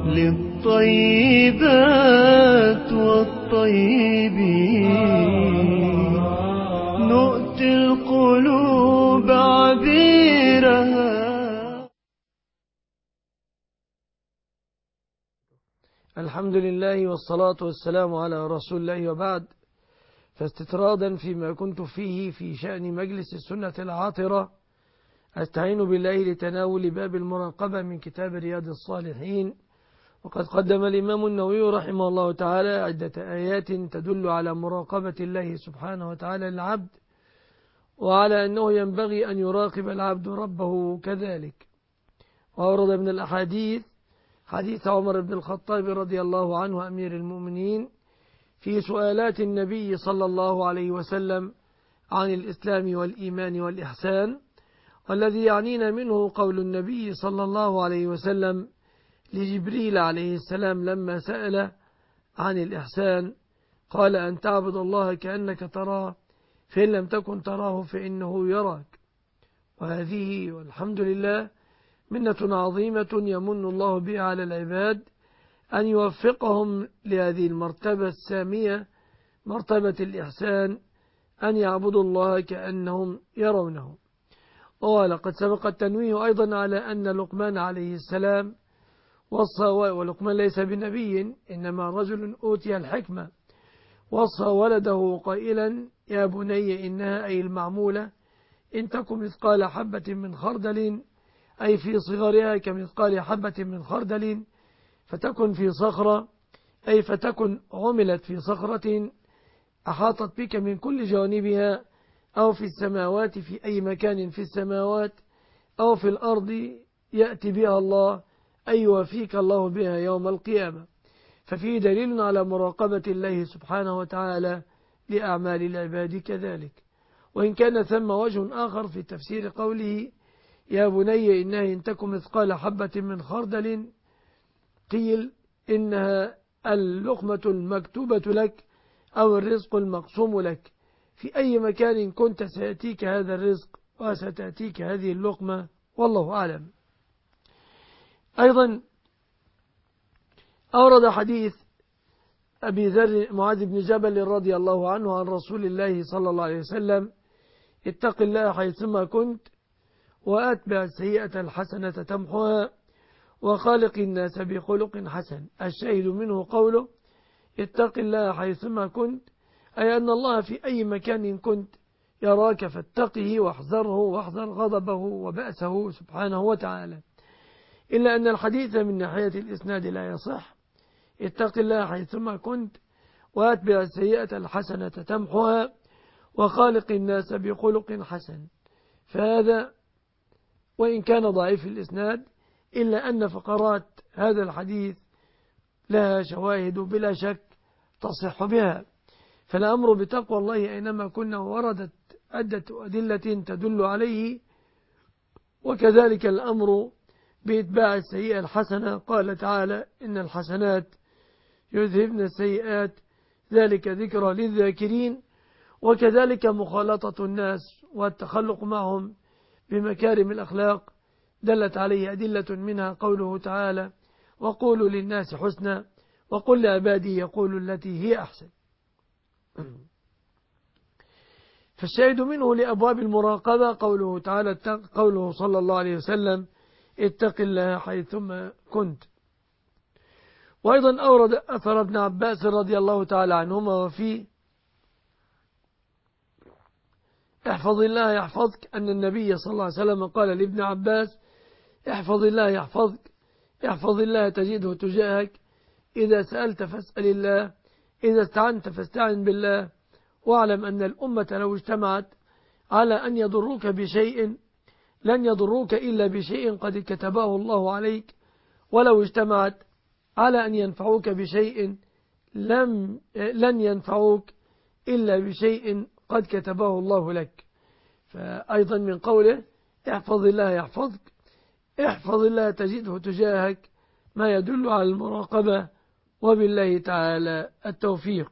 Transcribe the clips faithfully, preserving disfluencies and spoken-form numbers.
للطيبات والطيبين نؤتي القلوب عبيرها. الحمد لله والصلاة والسلام على رسول الله، وبعد. فاستطرادا فيما كنت فيه في شأن مجلس السنة العاطرة، أستعين بالله لتناول باب المراقبة من كتاب رياض الصالحين. وقد قدم الإمام النووي رحمه الله تعالى عدة آيات تدل على مراقبة الله سبحانه وتعالى للعبد، وعلى أنه ينبغي أن يراقب العبد ربه كذلك. وأورد من الأحاديث حديث عمر بن الخطاب رضي الله عنه أمير المؤمنين في سؤالات النبي صلى الله عليه وسلم عن الإسلام والإيمان والإحسان، والذي يعنينا منه قول النبي صلى الله عليه وسلم لجبريل عليه السلام لما سأل عن الإحسان، قال: أن تعبد الله كأنك تراه، فإن لم تكن تراه فإنه يراك. وهذه والحمد لله منة عظيمة يمن الله بها على العباد، أن يوفقهم لهذه المرتبة السامية، مرتبة الإحسان، أن يعبدوا الله كأنهم يرونه. ولقد سبق التنويه أيضا على أن لقمان عليه السلام وصى، ولقمان ليس بنبي إنما رجل أوتي الحكمة، وصى ولده قائلا: يا بني إنها أي المعمولة إن تكن مثقال حبة من خردل، أي في صغرها كمثقال حبة من خردل، فتكن في صخرة، أي فتكن عملت في صخرة أحاطت بك من كل جوانبها، أو في السماوات في أي مكان في السماوات، أو في الأرض يأتي بها الله، أي يوفيك الله بها يوم القيامة. ففيه دليل على مراقبة الله سبحانه وتعالى لأعمال العباد كذلك. وإن كان ثم وجه آخر في تفسير قوله: يا بني إنها إن تكن مثقال حبة من خردل، قيل إنها اللقمة المكتوبة لك أو الرزق المقسوم لك، في أي مكان كنت سيأتيك هذا الرزق وستأتيك هذه اللقمة، والله أعلم. أيضا أورد حديث أبي ذر معاذ بن جبل رضي الله عنه عن رسول الله صلى الله عليه وسلم: اتق الله حيثما كنت، وأتبع السيئة الحسنة تمحها، وخالق الناس بخلق حسن. الشاهد منه قوله: اتق الله حيثما كنت، أي أن الله في أي مكان كنت يراك، فاتقه واحذره واحذر غضبه وبأسه سبحانه وتعالى. إلا أن الحديث من ناحية الإسناد لا يصح. اتق الله حيثما كنت، وأتبع السيئة الحسنة تمحها، وخالق الناس بخلق حسن. فهذا وإن كان ضعيف الإسناد، إلا أن فقرات هذا الحديث لها شواهد بلا شك تصح بها. فالأمر بتقوى الله أينما كنا، وردت عدة أدلة تدل عليه. وكذلك الأمر بإتباع السيئة الحسنة، قال تعالى: إن الحسنات يذهبن السيئات ذلك ذكرى للذاكرين. وكذلك مخالطة الناس والتخلق معهم بمكارم الأخلاق دلت عليه أدلة، منها قوله تعالى: وقولوا للناس حسنا وقل لعبادي يقولوا التي هي أحسن. فالشاهد منه لأبواب المراقبة قوله تعالى قوله صلى الله عليه وسلم: اتق الله حيثما كنت. وأيضا أورد أثر ابن عباس رضي الله تعالى عنهما وفيه: احفظ الله يحفظك، أن النبي صلى الله عليه وسلم قال لابن عباس: احفظ الله يحفظك، احفظ الله تجده تجاهك، إذا سألت فاسأل الله، إذا استعنت فاستعن بالله، واعلم أن الأمة لو اجتمعت على أن يضروك بشيء لن يضروك إلا بشيء قد كتبه الله عليك، ولو اجتمعت على أن ينفعوك بشيء لم لن ينفعوك إلا بشيء قد كتبه الله لك. فأيضا من قوله: احفظ الله يحفظك، احفظ الله تجده تجاهك، ما يدل على المراقبة، وبالله تعالى التوفيق.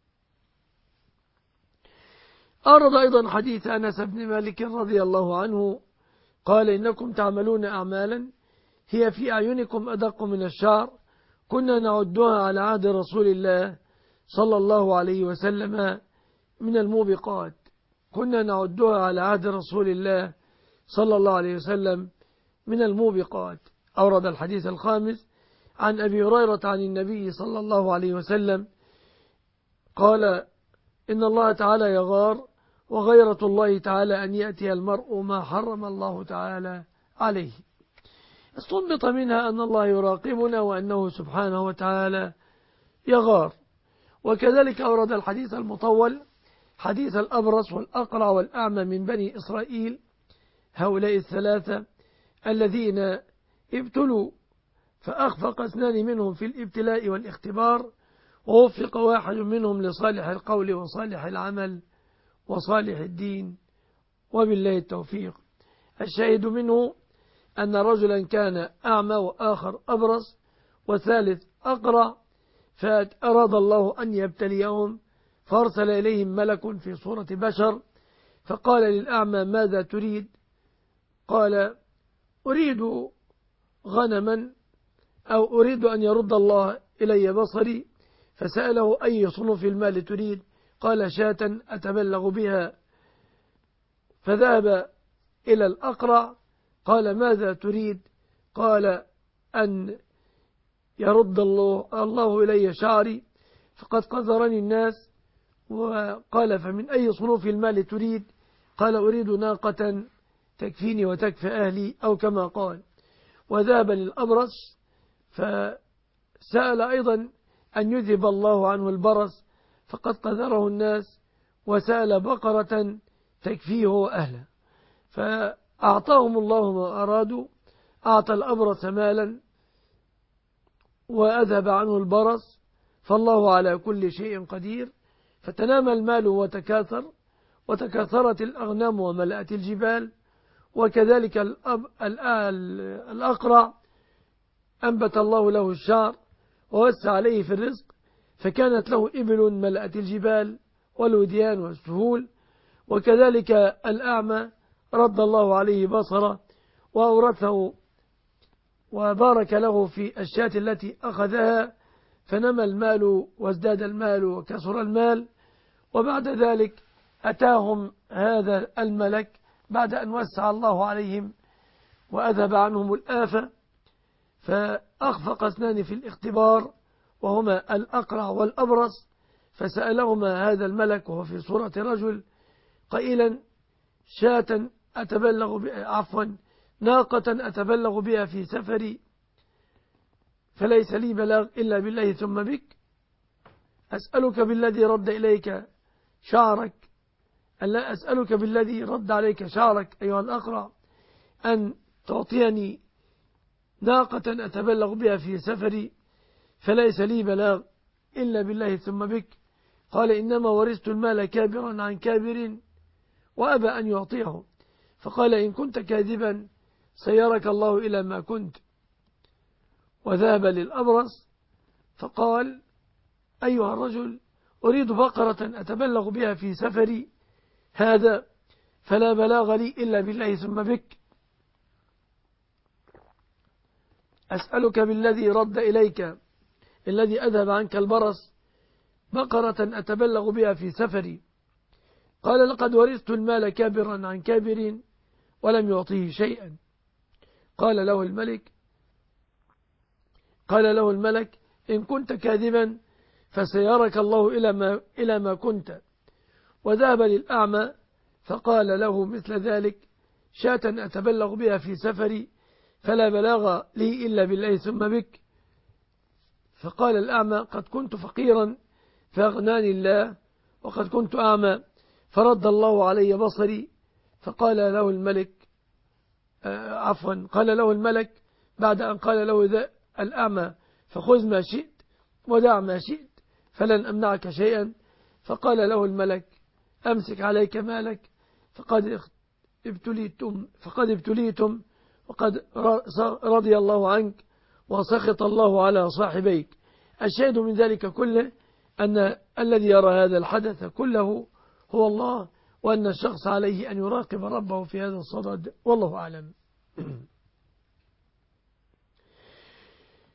أورد أيضا حديث أنس بن مالك رضي الله عنه قال: إنكم تعملون أعمالا هي في أعينكم أدق من الشعر كنا نعدها على عهد رسول الله صلى الله عليه وسلم من الموبقات. كنا نعدها على عهد رسول الله صلى الله عليه وسلم من الموبقات. أورد الحديث الخامس عن أبي هريرة عن النبي صلى الله عليه وسلم قال: إن الله تعالى يغار، وغيرة الله تعالى أن يأتي المرء ما حرم الله تعالى عليه. استنبط منها أن الله يراقبنا وأنه سبحانه وتعالى يغار. وكذلك أورد الحديث المطول حديث الأبرص والأقرع والأعمى من بني إسرائيل، هؤلاء الثلاثة الذين ابتلوا فأخفق اثنان منهم في الابتلاء والاختبار، ووفق واحد منهم لصالح القول وصالح العمل وصالح الدين، وبالله التوفيق. الشاهد منه أن رجلا كان أعمى وآخر أبرص وثالث أقرع، فأراد الله أن يبتليهم فأرسل إليهم ملك في صورة بشر، فقال للأعمى: ماذا تريد؟ قال: أريد غنما، أو أريد أن يرد الله إلي بصري. فسأله: أي صنف المال تريد؟ قال: شاة أتبلغ بها. فذهب إلى الأقرع قال: ماذا تريد؟ قال: أن يرد الله, الله إلي شعري فقد قذرني الناس. وقال: فمن أي صنوف المال تريد؟ قال: أريد ناقة تكفيني وتكفي أهلي، أو كما قال. وذهب للأبرص فسأل أيضا أن يذهب الله عنه البرص فقد قذره الناس، وسأل بقرة تكفيه وأهله، فأعطاهم الله ما أرادوا. أعطى الأبرص مالا وأذهب عنه البرص، فالله على كل شيء قدير. فتنامى المال وتكاثر، وتكاثرت الأغنام وملأت الجبال. وكذلك الأب الأقرع أنبت الله له الشعر ووسع عليه في الرزق، فكانت له إبل ملأت الجبال والوديان والسهول. وكذلك الأعمى رد الله عليه بصره وأورثه وبارك له في الشاة التي أخذها، فنمى المال وازداد المال وكسر المال. وبعد ذلك أتاهم هذا الملك بعد أن وسع الله عليهم وأذهب عنهم الآفة، فأخفق اثنان في الاختبار وهما الأقرع والأبرص، فسألهما هذا الملك وهو في صورة رجل قائلا: شاة أتبلغ بها عفوا ناقة أتبلغ بها في سفري، فليس لي بلاغ إلا بالله ثم بك. أسألك بالذي رد إليك شعرك ألا أسألك بالذي رد عليك شعرك أيها الأقرع أن تعطيني ناقة أتبلغ بها في سفري، فليس لي بلاغ إلا بالله ثم بك. قال: إنما ورثت المال كابرا عن كابر، وأبى أن يعطيه. فقال: إن كنت كاذبا سيرك الله إلى ما كنت. وذهب للأبرص فقال: أيها الرجل، أريد بقرة أتبلغ بها في سفري هذا، فلا بلاغ لي إلا بالله ثم بك. أسألك بالذي رد إليك الذي أذهب عنك البرص بقرة أتبلغ بها في سفري. قال: لقد ورثت المال كابرا عن كابر ولم يعطيه شيئا. قال له الملك قال له الملك: إن كنت كاذبا فسيرك الله إلى ما, إلى ما كنت. وذهب للأعمى فقال له مثل ذلك: شاة أتبلغ بها في سفري، فلا بلاغ لي إلا بالله ثم بك. فقال الأعمى: قد كنت فقيرا فأغناني الله، وقد كنت أعمى فرد الله علي بصري. فقال له الملك آه عفوا قال له الملك بعد أن قال له ذا الأعمى: فخذ ما شئت ودع ما شئت فلن أمنعك شيئا. فقال له الملك: أمسك عليك مالك، فقد ابتليتم فقد ابتليتم وقد رضي الله عنك وسخط الله على صاحبيك. الشاهد من ذلك كله أن الذي يرى هذا الحدث كله هو الله، وأن الشخص عليه أن يراقب ربه في هذا الصدد، والله أعلم.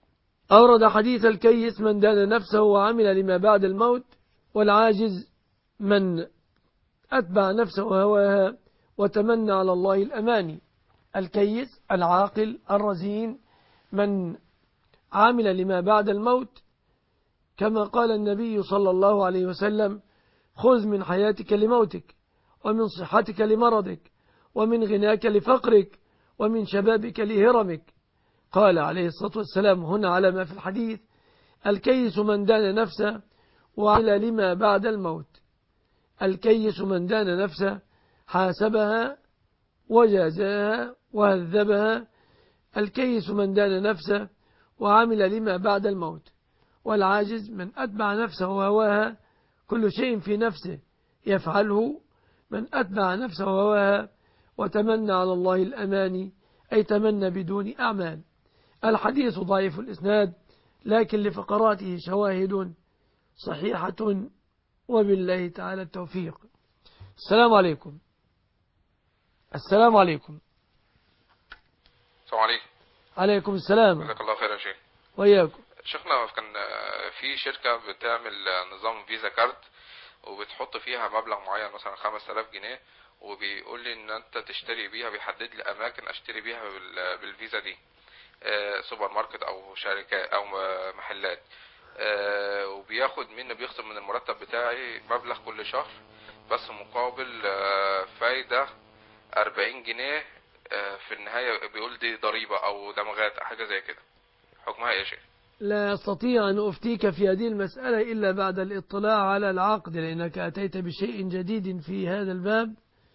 أورد حديث الكيس من دان نفسه وعمل لما بعد الموت، والعاجز من أتبع نفسه وهواها وتمنى على الله الأماني. الكيس العاقل الرزين من عمل لما بعد الموت، كما قال النبي صلى الله عليه وسلم: خذ من حياتك لموتك، ومن صحتك لمرضك، ومن غناك لفقرك، ومن شبابك لهرمك. قال عليه الصلاة والسلام هنا على ما في الحديث: الكيس من دان نفسه وعمل لما بعد الموت. الكيس من دان نفسه، حاسبها وجازاها وهذبها. الكيس من دان نفسه وعمل لما بعد الموت. والعاجز من أتبع نفسه وهواها، كل شيء في نفسه يفعله من أتبع نفسه وهواها وتمنى على الله الأماني، أي تمنى بدون أعمال. الحديث ضعيف الإسناد، لكن لفقراته شواهد صحيحة، وبالله تعالى التوفيق. السلام عليكم. السلام عليكم. السلام عليكم. عليكم السلام. جزاك الله خير يا شيخ. وإياكم. شيخنا، كان في شركة بتعمل نظام فيزا كارت وبتحط فيها مبلغ معين مثلا خمسة آلاف جنيه، وبيقول لي ان انت تشتري بيها، بيحدد لي اماكن اشتري بيها بالفيزا دي، سوبر ماركت او شركات او محلات، وبياخد مني بيخصم من المرتب بتاعي مبلغ كل شهر، بس مقابل فايدة أربعين جنيه في النهاية. بيقول دي ضريبة او دمغات حاجة زي كده، حكمها ايه يا شيخ؟ لا أستطيع أن أفتيك في هذه المسألة إلا بعد الاطلاع على العقد، لأنك أتيت بشيء جديد في هذا الباب،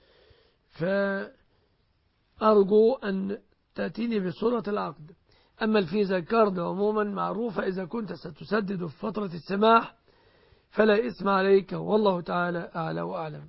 فأرجو أن تأتيني بصورة العقد. أما الفيزا كارد عموما معروفة، إذا كنت ستسدد في فترة السماح فلا إثم عليك، والله تعالى أعلى وأعلم.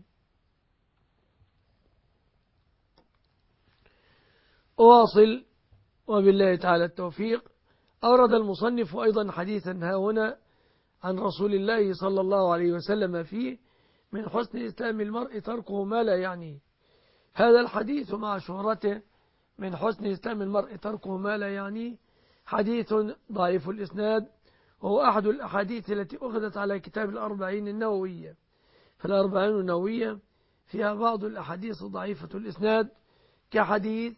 أواصل وبالله تعالى التوفيق. أورد المصنف أيضا حديثا ها هنا عن رسول الله صلى الله عليه وسلم فيه: من حسن إسلام المرء تركه ما لا يعنيه. هذا الحديث مع شهرته من حسن إسلام المرء تركه ما لا يعنيه حديث ضعيف الإسناد، وهو أحد الأحاديث التي أخذت على كتاب الأربعين النووية. فالأربعين النووية فيها بعض الأحاديث ضعيفة الإسناد، كحديث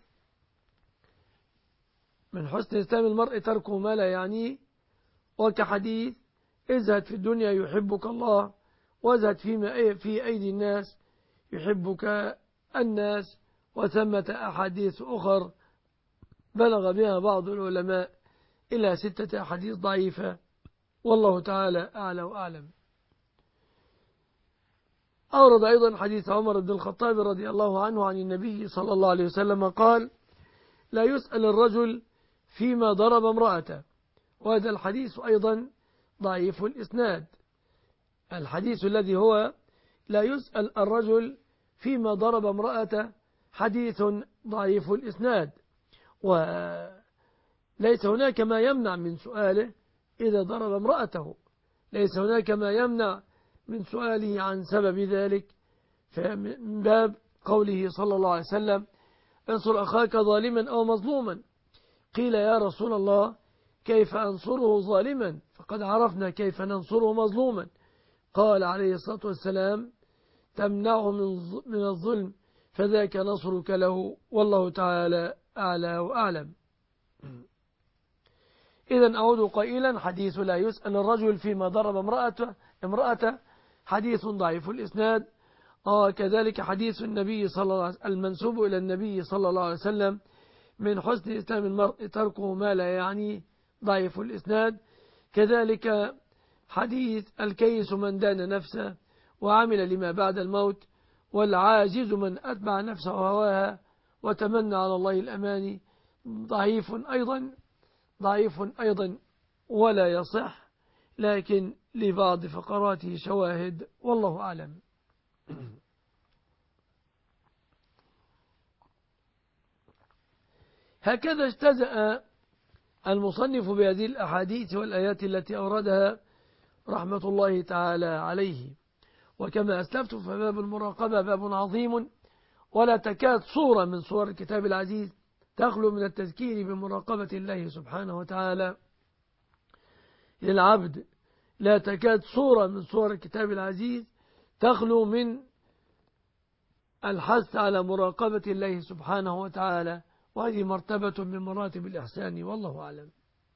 من حسن إسلام المرء تركه ما لا يعنيه، وكحديث ازهد في الدنيا يحبك الله، وازهد فيما في أيدي الناس يحبك الناس. وثمة أحاديث أخر بلغ بها بعض العلماء إلى ستة أحاديث ضعيفة، والله تعالى أعلى وأعلم. أورد أيضا حديث عمر بن الخطاب رضي الله عنه عن النبي صلى الله عليه وسلم قال: لا يسأل الرجل فيما ضرب امرأته. وهذا الحديث أيضا ضعيف الإسناد. الحديث الذي هو لا يسأل الرجل فيما ضرب امرأته حديث ضعيف الإسناد، وليس هناك ما يمنع من سؤاله إذا ضرب امرأته، ليس هناك ما يمنع من سؤاله عن سبب ذلك، فمن باب قوله صلى الله عليه وسلم: انصر أخاك ظالما أو مظلوما. قيل يا رسول الله كيف أنصره ظالما؟ فقد عرفنا كيف ننصره مظلوما. قال عليه الصلاة والسلام: تمنعه من الظلم فذاك نصرك له، والله تعالى أعلى وأعلم. إذن أعود قائلا: حديث لا يسأل الرجل فيما ضرب امرأته امرأته حديث ضعيف الإسناد. آه كذلك حديث النبي صلى الله عليه وسلم المنسوب إلى النبي صلى الله عليه وسلم: من حسن إسلام المرء تركه ما لا يعني، ضعيف الإسناد. كذلك حديث الكيس من دان نفسه وعمل لما بعد الموت، والعاجز من أتبع نفسه هواها وتمنى على الله الأماني، ضعيف أيضا ضعيف أيضا ولا يصح، لكن لبعض فقراته شواهد، والله أعلم. هكذا اجتزأ المصنف بهذه الأحاديث والآيات التي أوردها رحمة الله تعالى عليه. وكما أسلفت فباب المراقبة باب عظيم، ولا تكاد صورة من صور الكتاب العزيز تخلو من التذكير بمراقبة الله سبحانه وتعالى للعبد لا تكاد صورة من صور الكتاب العزيز تخلو من الحث على مراقبة الله سبحانه وتعالى، وهذه مرتبة من مراتب الإحسان، والله أعلم.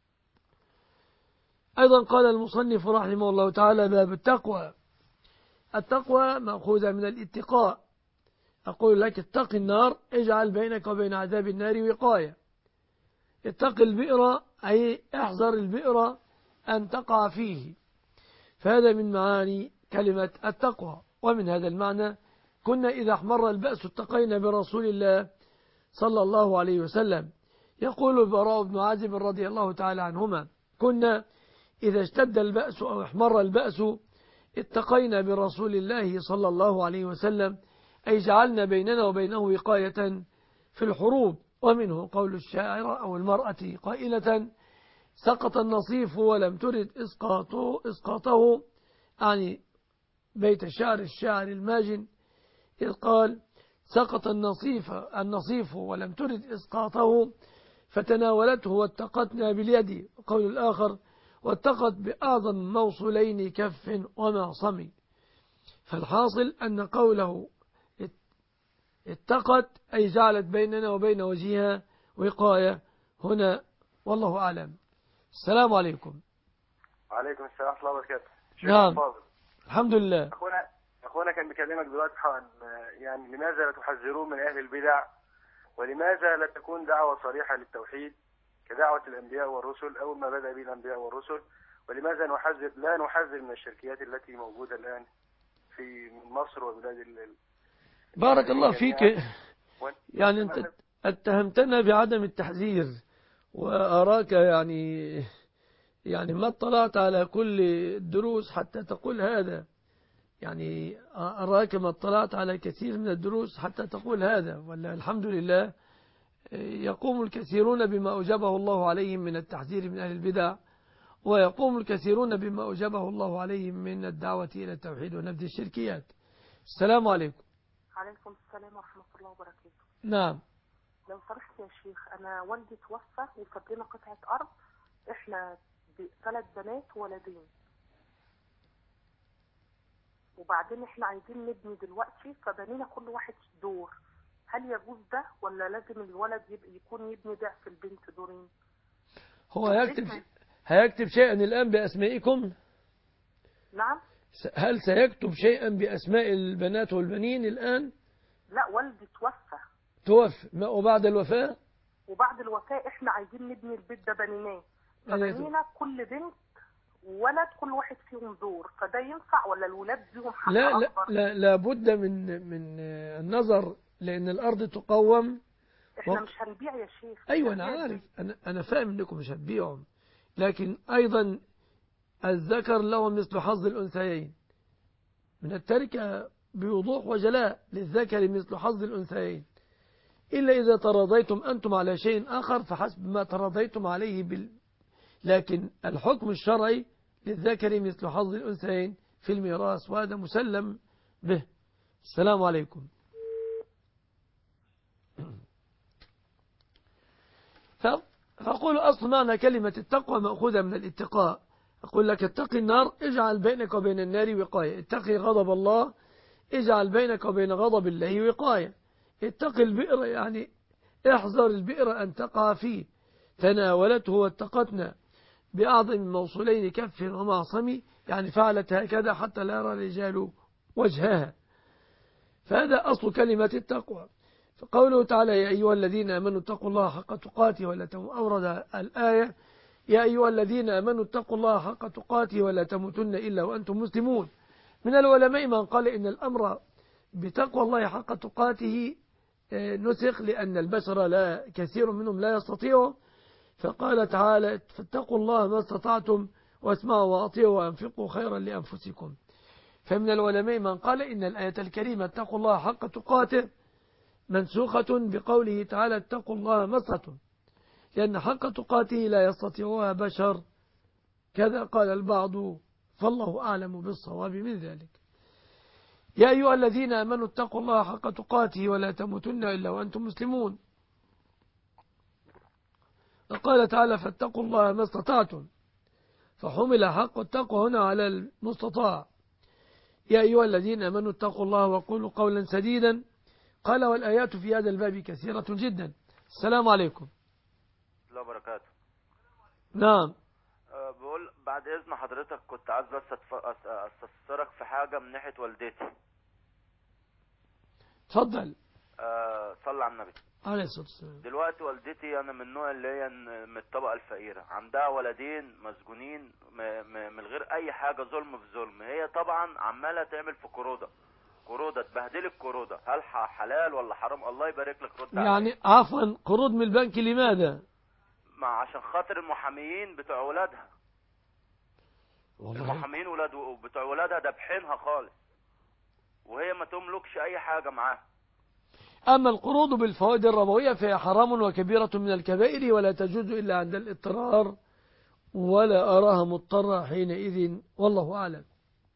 أيضا قال المصنف رحمه الله تعالى: باب التقوى. التقوى مأخوذة من الاتقاء. أقول لك: اتق النار، اجعل بينك وبين عذاب النار وقاية. اتق البئر، أي احذر البئر أن تقع فيه. فهذا من معاني كلمة التقوى. ومن هذا المعنى كنا إذا احمر البأس اتقينا برسول الله صلى الله عليه وسلم. يقول البراء بن عازب رضي الله تعالى عنهما: كنا إذا اشتد البأس أو احمر البأس اتقينا برسول الله صلى الله عليه وسلم، أي جعلنا بيننا وبينه وقاية في الحروب. ومنه قول الشاعر أو المرأة قائلة: سقط النصيف ولم ترد إسقاطه, إسقاطه يعني بيت الشعر الشاعر الماجن، إذ قال: سقط النصيف النصيف ولم ترد إسقاطه فتناولته واتقتنا باليد. قول الآخر: واتقت بأعظم موصولين كف ومعصم. فالحاصل أن قوله اتقت أي جعلت بيننا وبين وجهها وقاية هنا، والله أعلم. السلام عليكم. وعليكم السلام ورحمة الله وبركاته. نعم، الحمد لله. أخونا أخونا كان بيكلمك دلوقتي عن يعني لماذا لا تحذرون من أهل البدع، ولماذا لا تكون دعوة صريحة للتوحيد كدعوة الأنبياء والرسل أول ما بدأ به الأنبياء والرسل، ولماذا نحذر لا نحذر من الشركيات التي موجودة الآن في مصر وبلاد ال بارك الله فيك. يعني أنت اتهمتنا بعدم التحذير، وأراك يعني يعني ما اطلعت على كل الدروس حتى تقول هذا. يعني أراك ما اطلعت على كثير من الدروس حتى تقول هذا. ولا الحمد لله يقوم الكثيرون بما أوجبه الله عليهم من التحذير من أهل البدع، ويقوم الكثيرون بما أوجبه الله عليهم من الدعوة إلى التوحيد ونبذ الشركيات. السلام عليكم. عليكم السلام ورحمة الله وبركاته. نعم. لو سمحت يا شيخ، أنا والدي توفى وساب لنا قطعة أرض، إحنا ثلاث بنات وولدين، وبعدين إحنا عايزين نبني دلوقتي، فبنينا كل واحد دور. هل يجوز ده ولا لازم الولد يبقى يكون يبني ضعف البنت دورين؟ هو هيكتب هيكتب شيئا الآن بأسمائكم؟ نعم. هل سيكتب شيئا بأسماء البنات والبنين الآن؟ لا، والدي توفى. توفى وبعد الوفاة؟ وبعد الوفاة إحنا عايزين نبني البيت ده، بنيناه، فبنينا كل بنت وولد كل واحد فيهم دور، فده ينفع ولا الولاد ليهم حق لا لا أكبر؟ لا لابد من من النظر، لأن الأرض تقوم. احنا و... مش هنبيع يا شيخ. أيوة أنا عارف، أنا أنا فاهم إنكم مش هتبيعهم، لكن أيضا الذكر له مثل حظ الأنثيين. من التركة بوضوح وجلاء: للذكر مثل حظ الأنثيين، إلا إذا تراضيتم أنتم على شيء آخر فحسب ما تراضيتم عليه بال... لكن الحكم الشرعي للذكر مثل حظ الأنثيين في الميراث، وهذا مسلم به. السلام عليكم. فأقول أصل معنى كلمة التقوى مأخوذة من الاتقاء. أقول لك: اتقي النار، اجعل بينك وبين النار وقاية. اتقي غضب الله، اجعل بينك وبين غضب الله وقاية. اتقي البئر، يعني احذر البئر أن تقع فيه. تناولته واتقتنا بأعظم موصولين كف ومعصم، يعني فعلت هكذا حتى لا يرى الرجال وجهها. فهذا أصل كلمة التقوى. فقوله تعالى: يا أيها الذين آمنوا اتقوا الله حق تقاته ولا تموتن، أورد الآية: يا أيها الذين آمنوا اتقوا الله حق تقاته ولا تموتن إلا وأنتم مسلمون. من العلماء من قال إن الأمر بتقوى الله حق تقاته نسخ، لأن البشر لا كثير منهم لا يستطيعه، فقال تعالى: فاتقوا الله ما استطعتم واسمعوا وأطيعوا وأنفقوا خيرا لأنفسكم. فمن العلماء من قال إن الآية الكريمة اتقوا الله حق تقاته منسوخة بقوله تعالى: اتقوا الله ما استطعتم، لأن حق تقاته لا يستطيعها بشر، كذا قال البعض، فالله أعلم بالصواب من ذلك. يا أيها الذين آمنوا اتقوا الله حق تقاته ولا تموتن إلا وأنتم مسلمون. وقال تعالى: فاتقوا الله ما استطعتم. فحمل حق التقوى هنا على المستطاع. يا أيها الذين آمنوا اتقوا الله وقولوا قولا سديدا. قال والآيات في هذا الباب كثيرة جدا. السلام عليكم. الله وبركاته. نعم. أه بقول بعد إذن حضرتك كنت عايز بس أتف- أستفسرك في حاجة من ناحية والدتي. تفضل. أه صلى على النبي عليه الصلاة والسلام. دلوقتي والدتي أنا من النوع اللي هي من الطبقة الفقيرة، عندها ولدين مسجونين م- م- من غير أي حاجة، ظلم في ظلم. هي طبعا عمالة تعمل في كورودا كورودا تبهدل الكورودا. هل ح- حلال ولا حرام؟ الله يبارك لك رد عليا. يعني عفوا قروض من البنك لماذا؟ ما عشان خاطر المحاميين بتوع ولادها. والله المحاميين ولاد بتوع ولادها دابحينها خالص، وهي ما تملكش أي حاجة معاها. أما القروض بالفوائد الربوية فهي حرام وكبيرة من الكبائر ولا تجوز إلا عند الاضطرار، ولا أراها مضطرة حينئذ، والله أعلم.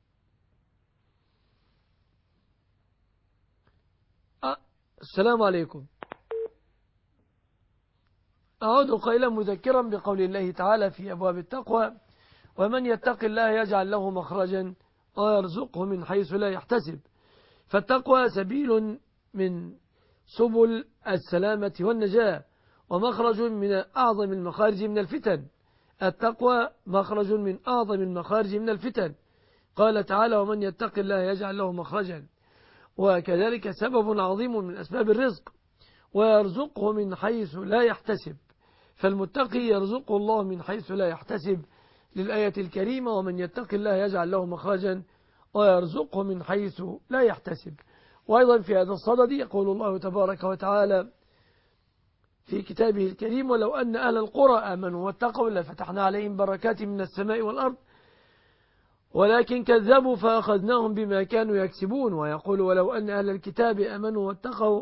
أه السلام عليكم. أعود قائلا مذكرا بقول الله تعالى في أبواب التقوى: ومن يتق الله يجعل له مخرجا ويرزقه من حيث لا يحتسب. فالتقوى سبيل من سبل السلامة والنجاة، ومخرج من أعظم المخارج من الفتن. التقوى مخرج من أعظم المخارج من الفتن. قال تعالى: ومن يتق الله يجعل له مخرجا. وكذلك سبب عظيم من أسباب الرزق، ويرزقه من حيث لا يحتسب. فالمتقي يرزقه الله من حيث لا يحتسب للآية الكريمة: ومن يتق الله يجعل له مخرجا ويرزقه من حيث لا يحتسب. وأيضا في هذا الصدد يقول الله تبارك وتعالى في كتابه الكريم: ولو أن أهل القرى آمنوا واتقوا لفتحنا عليهم بركات من السماء والأرض ولكن كذبوا فأخذناهم بما كانوا يكسبون. ويقول: ولو أن أهل الكتاب آمنوا واتقوا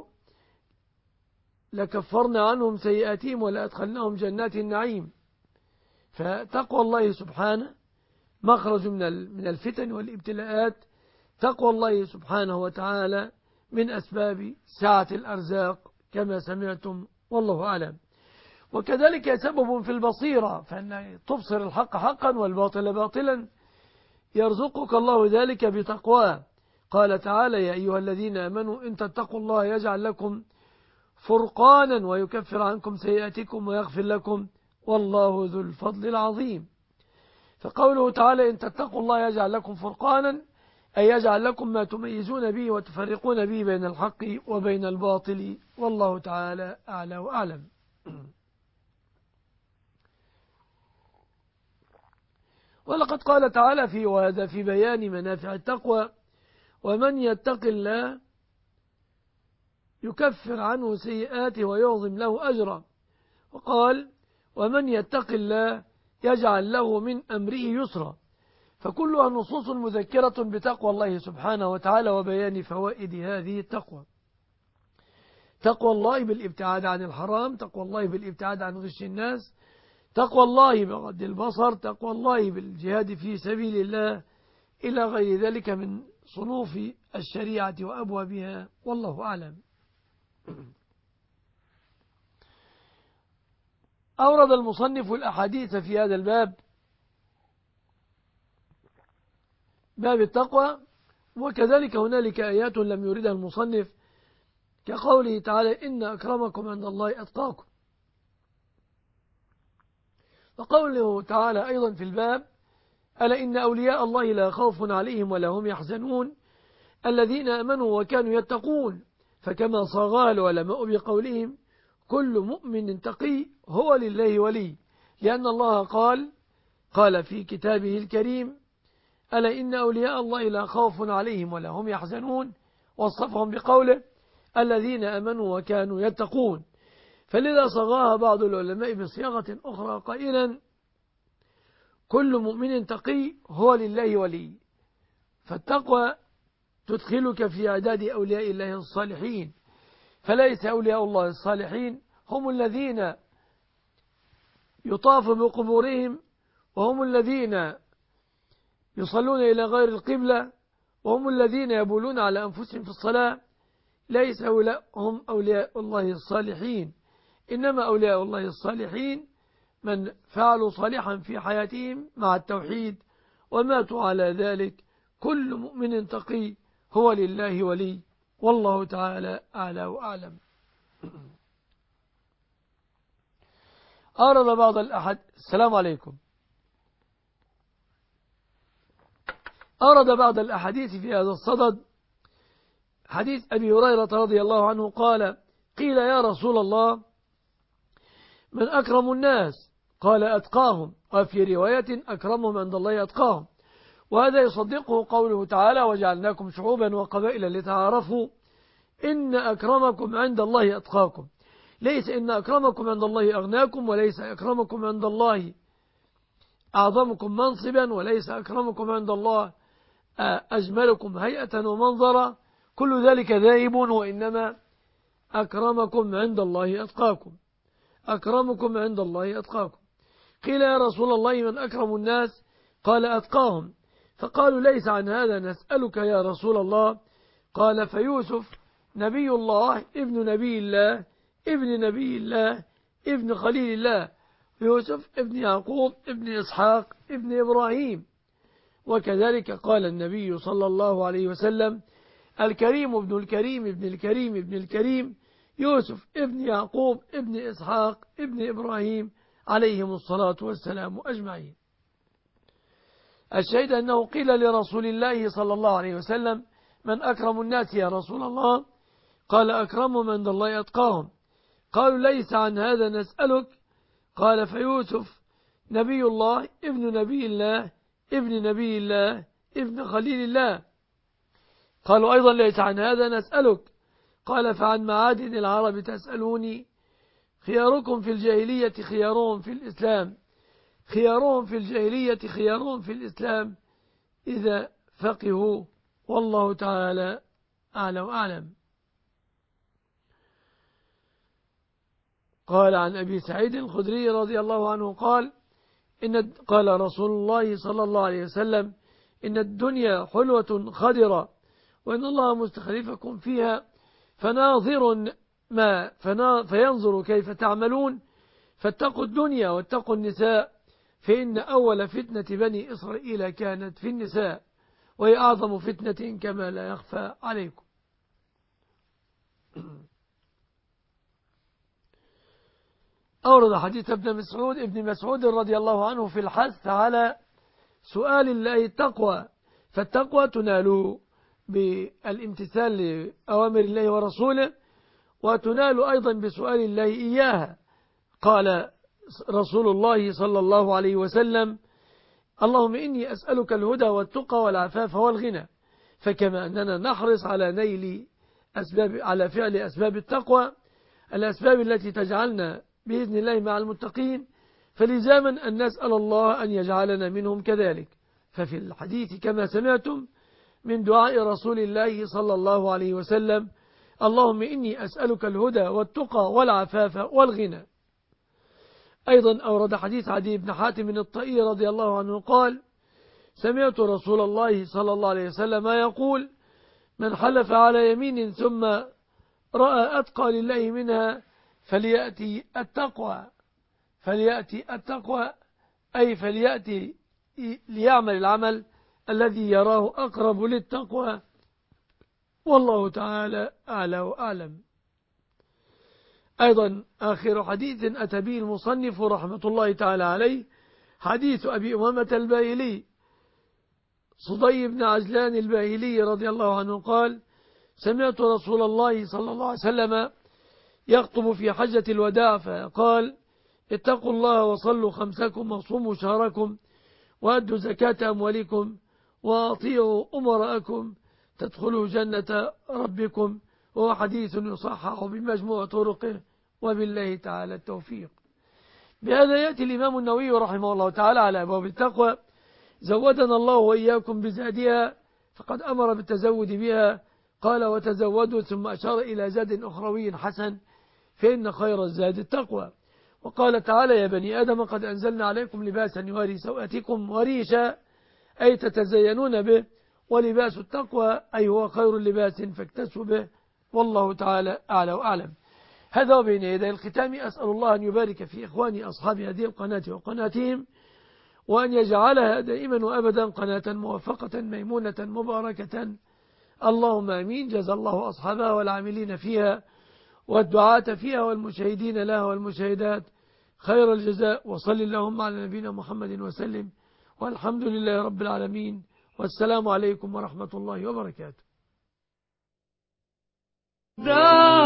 لكفرنا عنهم سيئاتهم ولأدخلناهم جنات النعيم. فتقوى الله سبحانه مخرج من الفتن والابتلاءات. تقوى الله سبحانه وتعالى من أسباب سعة الأرزاق كما سمعتم، والله أعلم. وكذلك سبب في البصيرة، فأن تبصر الحق حقا والباطل باطلا، يرزقك الله ذلك بتقواه. قال تعالى: يا أيها الذين آمنوا إن تتقوا الله يجعل لكم فرقانا ويكفر عنكم سيئاتكم ويغفر لكم والله ذو الفضل العظيم. فقوله تعالى: إن تتقوا الله يجعل لكم فرقانا، أي يجعل لكم ما تميزون به وتفرقون به بين الحق وبين الباطل، والله تعالى أعلى وأعلم. ولقد قال تعالى في وهذا في بيان منافع التقوى: ومن يتق الله يكفر عنه سيئاته ويعظم له أجرا. وقال: ومن يتق الله يجعل له من أمره يسرا. فكلها نصوص مذكرة بتقوى الله سبحانه وتعالى وبيان فوائد هذه التقوى. تقوى الله بالابتعاد عن الحرام، تقوى الله بالابتعاد عن غش الناس، تقوى الله بغض البصر، تقوى الله بالجهاد في سبيل الله، إلى غير ذلك من صنوف الشريعة وأبوابها، والله أعلم. أورد المصنف الأحاديث في هذا الباب، باب التقوى، وكذلك هنالك آيات لم يردها المصنف كقوله تعالى: إن أكرمكم عند الله أتقاكم. وقوله تعالى أيضا في الباب: ألا إن أولياء الله لا خوف عليهم ولا هم يحزنون الذين آمنوا وكانوا يتقون. فكما صاغها العلماء بقولهم: كل مؤمن تقي هو لله ولي، لأن الله قال قال في كتابه الكريم: ألا إن أولياء الله لا خوف عليهم ولا هم يحزنون، وصفهم بقوله: الذين آمنوا وكانوا يتقون. فلذا صاغها بعض العلماء بصياغة أخرى قائلا: كل مؤمن تقي هو لله ولي. فالتقوى تدخلك في أعداد أولياء الله الصالحين، فليس أولياء الله الصالحين هم الذين يطاف بقبورهم، وهم الذين يصلون إلى غير القبلة، وهم الذين يبولون على أنفسهم في الصلاة. ليس هؤلاء هم أولياء الله الصالحين، إنما أولياء الله الصالحين من فعلوا صالحا في حياتهم مع التوحيد وماتوا على ذلك. كل مؤمن تقي هو لله ولي، والله تعالى أعلى وأعلم. أورد بعض الأحد السلام عليكم أورد بعض الأحاديث في هذا الصدد حديث أبي هريرة رضي الله عنه قال: قيل يا رسول الله من أكرم الناس؟ قال: أتقاهم. وفي رواية: أكرمهم عند الله أتقاهم. وهذا يصدقه قوله تعالى: وجعلناكم شعوبا وقبائل لتعارفوا إن أكرمكم عند الله أتقاكم. ليس إن أكرمكم عند الله أغناكم، وليس أكرمكم عند الله أعظمكم منصبا، وليس أكرمكم عند الله أجملكم هيئة ومنظرا، كل ذلك ذائب، وإنما أكرمكم عند الله أتقاكم. أكرمكم عند الله أتقاكم. قيل يا رسول الله من أكرم الناس؟ قال: أتقاهم. فقالوا: ليس عن هذا نسألك يا رسول الله. قال: فيوسف نبي الله ابن نبي الله ابن نبي الله ابن خليل الله، يوسف ابن يعقوب ابن إسحاق ابن إبراهيم. وكذلك قال النبي صلى الله عليه وسلم: الكريم ابن الكريم ابن الكريم ابن الكريم يوسف ابن يعقوب ابن إسحاق ابن إبراهيم عليهم الصلاة والسلام أجمعين. الشهيد أنه قيل لرسول الله صلى الله عليه وسلم: من أكرم الناس يا رسول الله؟ قال: أكرمهم عند الله أتقاهم. قالوا: ليس عن هذا نسألك. قال: فيوسف نبي الله ابن نبي الله ابن نبي الله ابن خليل الله. قالوا أيضا: ليس عن هذا نسألك. قال: فعن معادن العرب تسألوني؟ خياركم في الجاهلية خيارهم في الإسلام، خيارهم في الجاهلية خيارهم في الإسلام إذا فقهوا، والله تعالى أعلى وأعلم. قال عن أبي سعيد الخدري رضي الله عنه قال: إن قال رسول الله صلى الله عليه وسلم: إن الدنيا حلوة خضرة، وإن الله مستخلفكم فيها فناظر ما فينظر كيف تعملون، فاتقوا الدنيا واتقوا النساء، فإن أول فتنة بني إسرائيل كانت في النساء، وهي أعظم فتنة كما لا يخفى عليكم. أورد حديث ابن مسعود ابن مسعود رضي الله عنه في الحث على سؤال الله التقوى، فالتقوى تنال بالامتثال لأوامر الله ورسوله، وتنال أيضا بسؤال الله إياها. قال رسول الله صلى الله عليه وسلم: اللهم إني أسألك الهدى والتقى والعفاف والغنى. فكما أننا نحرص على نيل أسباب على فعل أسباب التقوى، الأسباب التي تجعلنا بإذن الله مع المتقين، فلزاما أن نسأل الله أن يجعلنا منهم كذلك. ففي الحديث كما سمعتم من دعاء رسول الله صلى الله عليه وسلم: اللهم إني أسألك الهدى والتقى والعفاف والغنى. أيضا أورد حديث عدي بن حاتم الطائي رضي الله عنه قال: سمعت رسول الله صلى الله عليه وسلم يقول: من حلف على يمين ثم رأى أتقى لله منها فليأتي التقوى فليأتي التقوى أي فليأتي ليعمل العمل الذي يراه أقرب للتقوى، والله تعالى أعلى وأعلم. أيضا آخر حديث أتى به المصنف رحمة الله تعالى عليه حديث أبي أمامة الباهلي صدي بن عجلان الباهلي رضي الله عنه قال: سمعت رسول الله صلى الله عليه وسلم يخطب في حجة الوداع فقال: اتقوا الله وصلوا خمسكم وصوموا شهركم وأدوا زكاة أموالكم وأطيعوا أمراءكم تدخلوا جنة ربكم. وهو حديث يصحح بمجموع طرقه، وبالله تعالى التوفيق. بهذا يأتي الإمام النووي رحمه الله تعالى على أبواب التقوى: زودنا الله وإياكم بزادها، فقد أمر بالتزود بها. قال: وتزودوا، ثم أشار إلى زاد أخروي حسن، فإن خير الزاد التقوى. وقال تعالى: يا بني آدم قد أنزلنا عليكم لباسا يواري سوءتكم وريشا، أي تتزينون به، ولباس التقوى أي هو خير اللباس فاكتسوا به، والله تعالى أعلى وأعلم. هذا وبين يدي الختام أسأل الله أن يبارك في إخواني أصحاب هذه القناة وقناتهم، وأن يجعلها دائما وأبدا قناة موفقة ميمونة مباركة، اللهم آمين. جزا الله أصحابها والعاملين فيها والدعاة فيها والمشاهدين لها والمشاهدات خير الجزاء، وصل اللهم على نبينا محمد وسلم، والحمد لله رب العالمين، والسلام عليكم ورحمة الله وبركاته.